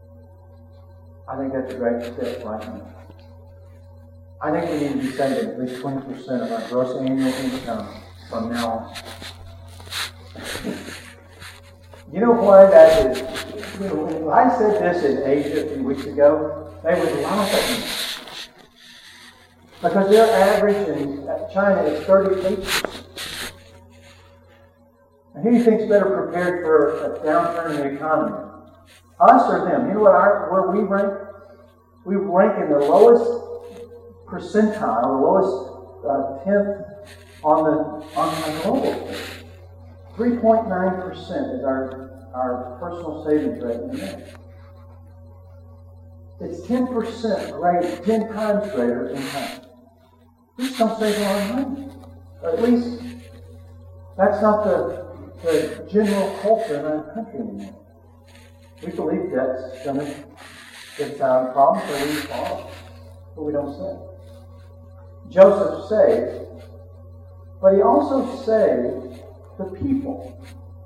I think that's a great step right now. I think we need to be saving at least 20% of our gross annual income from now on. You know why that is? When I said this in Asia a few weeks ago, they would laugh at me. Because their average in China is 38%. And who do you think is better prepared for a downturn in the economy? Us or them? You know where we rank? We rank in the lowest percentile, the lowest tenth on the global stage. 3.9% is our personal savings rate in America. It's 10% greater, 10 times greater in China. We just don't save a lot of money. Or at least that's not the general culture in our country anymore. We believe that's going to get our problem, so we follow. But we don't save. Joseph saved, but he also saved the people.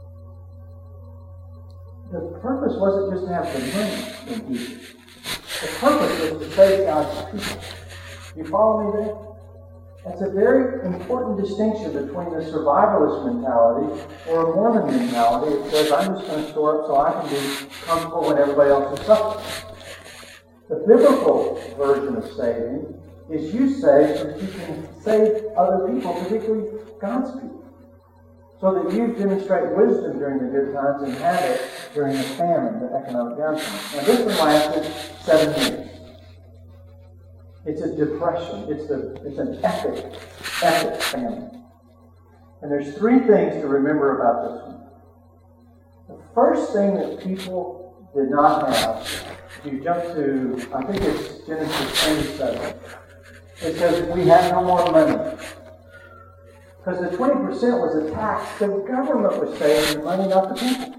The purpose wasn't just to have the money in Egypt. The purpose was to save God's people. You follow me there? That's a very important distinction between the survivalist mentality or a Mormon mentality that says, I'm just going to store up so I can be comfortable when everybody else is suffering. The biblical version of saving is you save so that you can save other people, particularly God's people, so that you demonstrate wisdom during the good times and have it during the famine, the economic downturn. Now this one lasted 7 years. It's a depression. It's an epic famine. And there's 3 things to remember about this one. The first thing that people did not have, if you jump to, I think it's Genesis 27, it says, we have no more money. Because the 20% was a tax. The government was saving the money, not the people.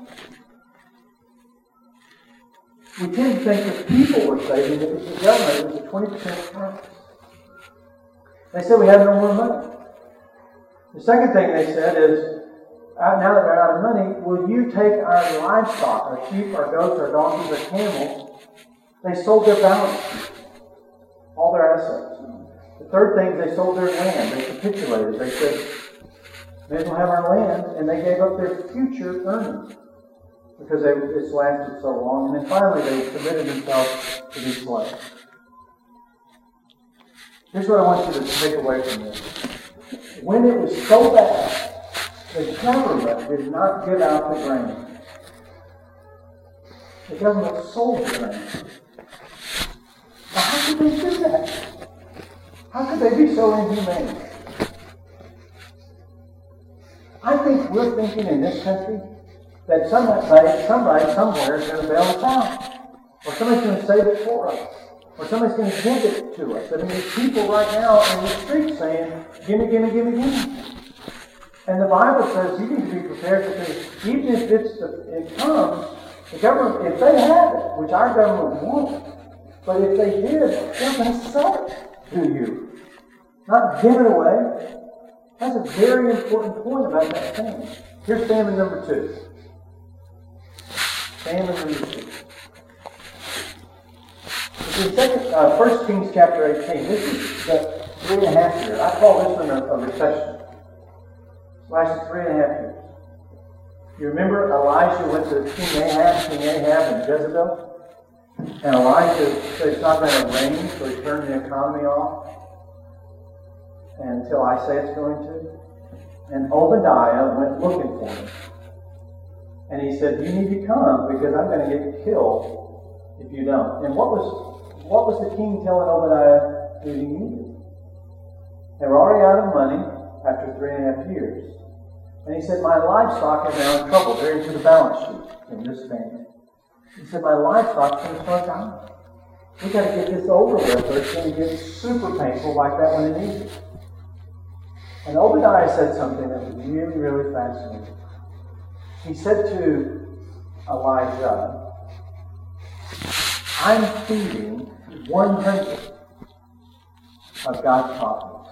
We tend to think that people were saving, it was the government, it was a 20% tax. They said we have no more money. The second thing they said is, now that we're out of money, will you take our livestock, our sheep, our goats, our donkeys, our camels? They sold their balance sheet, all their assets. The third thing is they sold their land. They capitulated. They said, may as well have our land, and they gave up their future earnings because it's lasted so long. And then finally they submitted themselves to be slaves. Here's what I want you to take away from this. When it was so bad, the government did not give out the grain. The government sold the grain. Now, how could they do that? How could they be so inhumane? I think we're thinking in this country that somebody somewhere is going to bail us out. Or somebody's going to save it for us. Or somebody's going to give it to us. I mean, there's people right now in the streets saying, gimme, gimme, gimme, gimme. And the Bible says you need to be prepared because even if it comes, the government, if they have it, which our government won't, but if they did, they're going to sell it to you. Not give it away. That's a very important point about that famine. Here's famine number 2. Famine number 2. It's in 1 Kings chapter 18. This is the 3.5 year. I call this one a recession. It lasted 3.5 years. You remember Elijah went to King Ahab and Jezebel? And Elijah said it's not going to rain, so he turned the economy off until I say it's going to. And Obadiah went looking for him. And he said, you need to come because I'm going to get killed if you don't. And what was the king telling Obadiah that he needed? They were already out of money after 3.5 years. And he said, my livestock are now in trouble. They're into the balance sheet in this famine. He said, my livestock's going to start dying. We got to get this over with, or it's going to get super painful like that one in Egypt. And Obadiah said something that was really, really fascinating. He said to Elijah, I'm feeding 100 of God's prophets.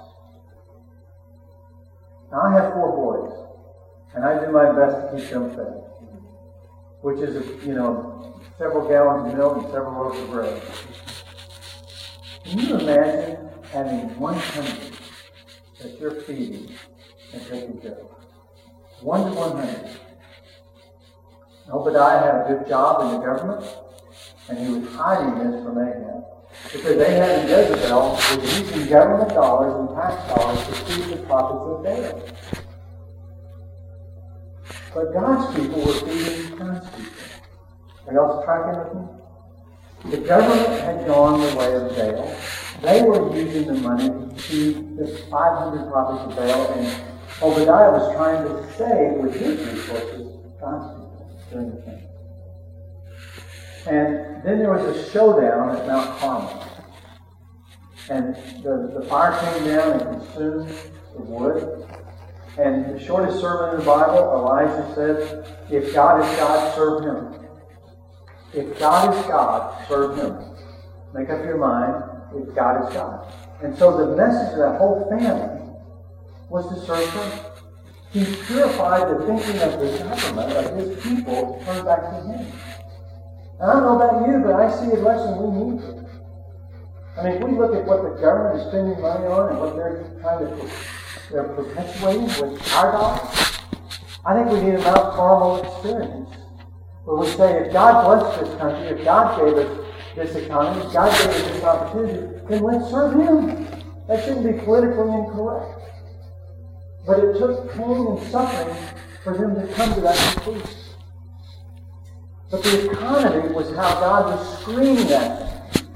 Now I have 4 boys, and I do my best to keep them fed, which is, several gallons of milk and several loaves of bread. Can you imagine having 100 that you're feeding and taking care of? 1 to 100. Obadiah had a good job in the government, and he was hiding this from Ahab. Because Ahab and Jezebel were using government dollars and tax dollars to feed the prophets of Baal. But God's people were feeding God's people. Are y'all tracking with me? The government had gone the way of Baal. They were using the money to feed the 500 prophets of Baal, and Obadiah was trying to save with his resources God's people during the famine. And then there was a showdown at Mount Carmel. And the fire came down and consumed the wood. And the shortest sermon in the Bible, Elijah said, if God is God, serve Him. If God is God, serve Him. Make up your mind, if God is God. And so the message of that whole family was to serve Him. He purified the thinking of the government, of His people, to turn back to Him. And I don't know about you, but I see a lesson we need here. I mean, if we look at what the government is spending money on and what they're perpetuating with our dollars, I think we need a Mount Carmel experience where we say, if God blessed this country, if God gave us this economy, if God gave us this opportunity, then let's serve Him. That shouldn't be politically incorrect. But it took pain and suffering for them to come to that conclusion. But the economy was how God was screaming at them.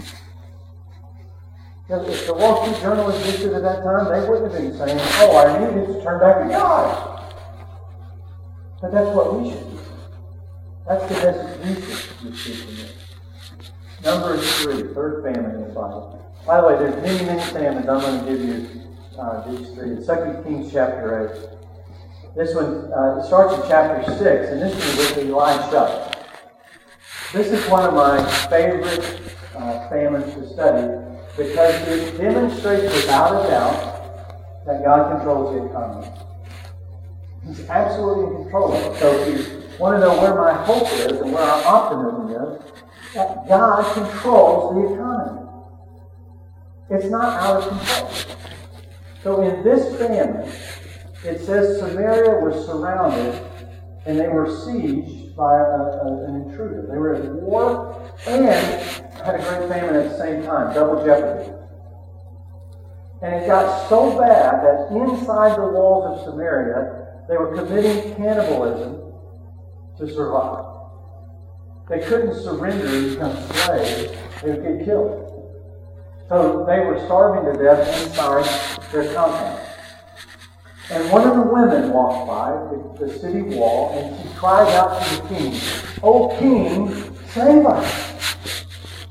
Because if the Wall Street Journal existed at that time, they wouldn't have been saying, oh, our need is to turn back to God. But that's what we should do. That's the message we should receive from this. Number 3, third famine in the Bible. By the way, there's many, many famines. I'm going to give you these 3. It's 2 Kings chapter 8. This one it starts in chapter 6, and this one with Elisha. This is one of my favorite famines to study because it demonstrates without a doubt that God controls the economy. He's absolutely in control of it. So if you want to know where my hope is and where our optimism is, that God controls the economy. It's not out of control. So in this famine, it says Samaria was surrounded and they were sieged by an intruder. They were at war and had a great famine at the same time, double jeopardy. And it got so bad that inside the walls of Samaria, they were committing cannibalism to survive. They couldn't surrender and become slaves. They would get killed. So they were starving to death inside their compound. And one of the women walked by the city wall, and she cried out to the king, "O king, save us!"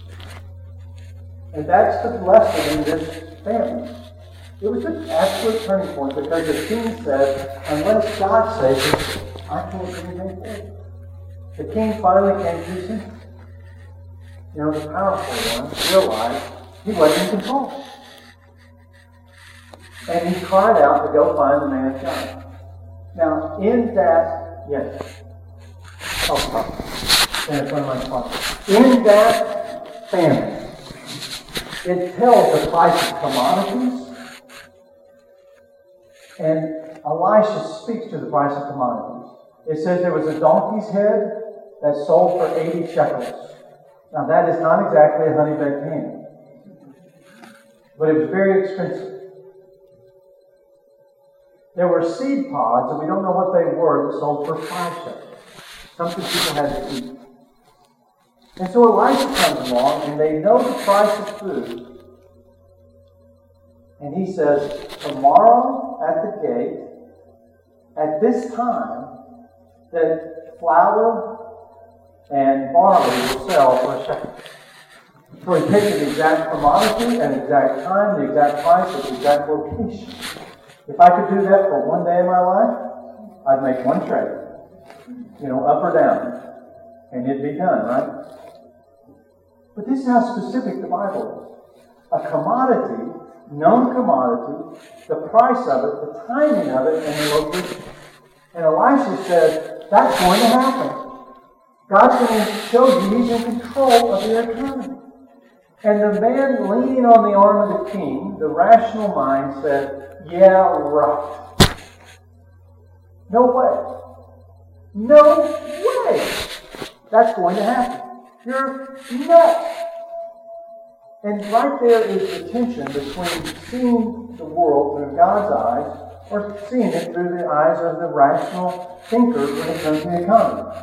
And that's the lesson in this famine. It was an absolute turning point because the king said, unless God saves us, I can't do anything for you. The king finally came to his senses. The powerful one realized he wasn't in control. And he cried out to go find the man of God. Now, in that, stand in front of my spot. In that famine, it tells the price of commodities, and Elisha speaks to the price of commodities. It says there was a donkey's head that sold for 80 shekels. Now, that is not exactly a honey-baked ham, but it was very expensive. There were seed pods, and we don't know what they were, that sold for 5 shekels. Something people had to eat. And so Elisha comes along, and they know the price of food. And he says, tomorrow at the gate, at this time, that flour and barley will sell for a shekel. So he picked an exact commodity, an exact time, the exact price, at the exact location. If I could do that for one day in my life, I'd make one trade. Up or down. And it'd be done, right? But this is how specific the Bible is. A commodity, known commodity, the price of it, the timing of it, and the location. And Elisha said, that's going to happen. God's going to show you He's in control of your economy. And the man leaning on the arm of the king, the rational mind, said, yeah, right. No way. No way that's going to happen. You're nuts. And right there is the tension between seeing the world through God's eyes or seeing it through the eyes of the rational thinker when it comes to the economy.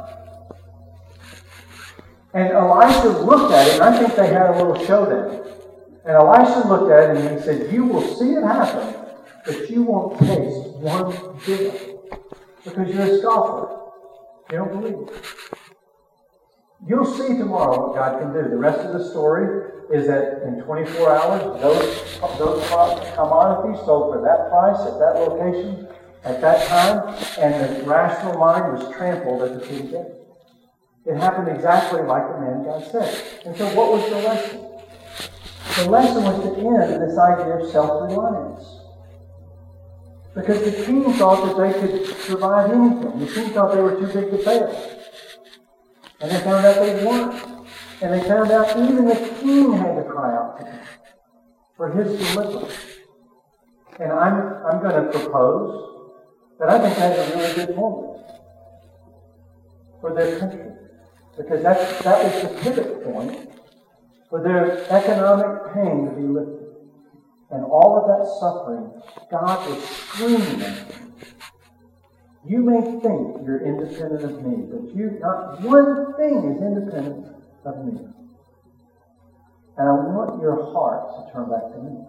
And Elisha looked at it, and I think they had a little showdown. And Elisha looked at it and he said, you will see it happen, but you won't taste one bit of it. Because you're a scoffer. You don't believe it. You'll see tomorrow what God can do. The rest of the story is that in 24 hours, those commodities sold for that price, at that location, at that time, and the rational mind was trampled at the feet of death. It happened exactly like the man God said. And so what was the lesson? The lesson was to end this idea of self-reliance. Because the king thought that they could survive anything. The king thought they were too big to fail. And they found out they weren't. And they found out even the king had to cry out to him for his deliverance. And I'm going to propose that I think that's a really good moment for their country. Because that was the pivot point for their economic pain to be lifted. And all of that suffering, God was screaming at them. You may think you're independent of me, but not one thing is independent of me. And I want your heart to turn back to me.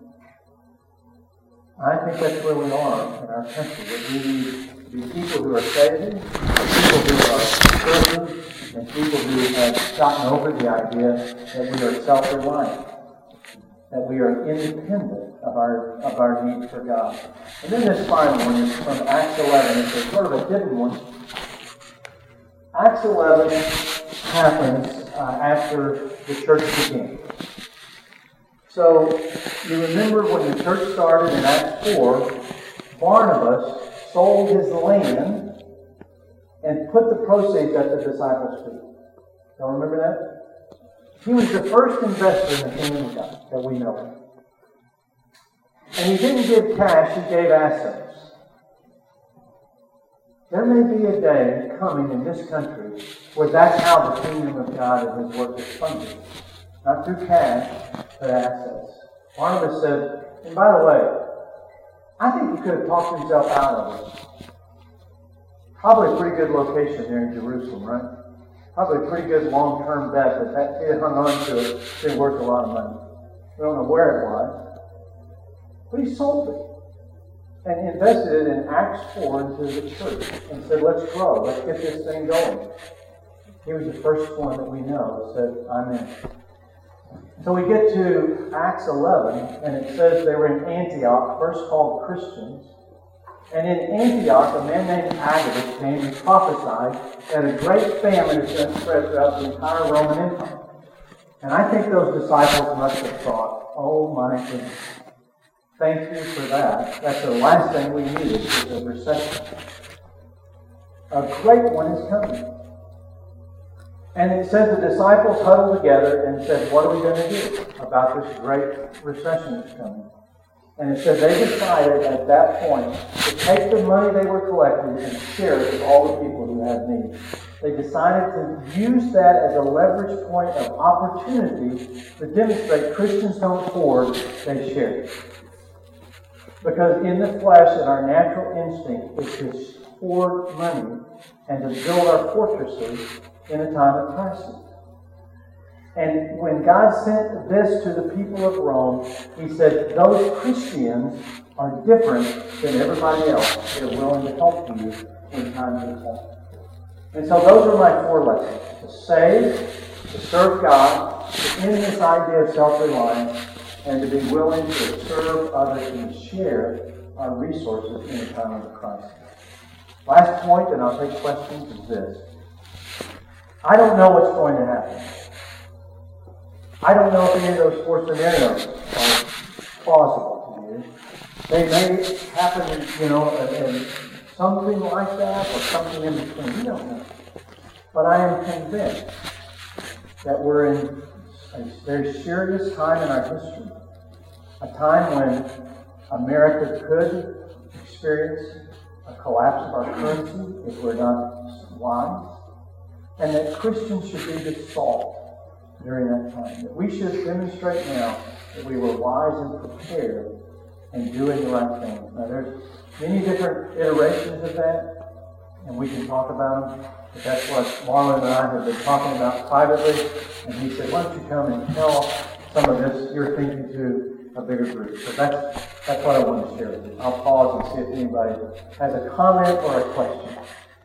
I think that's where we are in our country. That we need to be people who are saving, people who are serving, and people who have gotten over the idea that we are self-reliant, that we are independent of our need for God. And then this final one is from Acts 11. It's a sort of a hidden one. Acts 11 happens after the church began. So you remember when the church started in Acts 4, Barnabas sold his land and put the proceeds at the disciples' feet. Y'all remember that? He was the first investor in the kingdom of God that we know of. And he didn't give cash, he gave assets. There may be a day coming in this country where that's how the kingdom of God and His work is funded. Not through cash, but assets. Barnabas said, and by the way, I think he could have talked himself out of it. Probably a pretty good location there in Jerusalem, right? Probably a pretty good long-term bet that he had hung on to it. It's worth a lot of money. We don't know where it was. But he sold it and invested it in Acts 4 into the church and said, let's grow, let's get this thing going. He was the first one that we know that said, I'm in. So we get to Acts 11, and it says they were in Antioch, first called Christians. And in Antioch, a man named Agabus came and prophesied that a great famine is going to spread throughout the entire Roman Empire. And I think those disciples must have thought, oh my goodness. Thank you for that. That's the last thing we needed is a recession. A great one is coming. And it said the disciples huddled together and said, what are we going to do about this great recession that's coming? And it said they decided at that point to take the money they were collecting and share it with all the people who had need. They decided to use that as a leverage point of opportunity to demonstrate Christians don't hoard, they share. Because in the flesh and our natural instinct is to hoard money and to build our fortresses in a time of crisis. And when God sent this to the people of Rome, He said, those Christians are different than everybody else. They're willing to help you when times are tough. And so those are my 4 lessons. To save, to serve God, to end this idea of self-reliance, and to be willing to serve others and share our resources in a time of crisis. Last point, and I'll take questions, is this. I don't know what's going to happen. I don't know if any of those 4 scenarios are plausible to you. They may happen, in something like that or something in between. You don't know. But I am convinced that we're in a very serious time in our history. A time when America could experience a collapse of our currency if we're not wise. And that Christians should be the salt during that time. That we should demonstrate now that we were wise and prepared and doing the right thing. Now there's many different iterations of that, and we can talk about them. But that's what Marlon and I have been talking about privately. And he said, why don't you come and tell some of this you're thinking to a bigger group. So that's what I want to share with you. I'll pause and see if anybody has a comment or a question.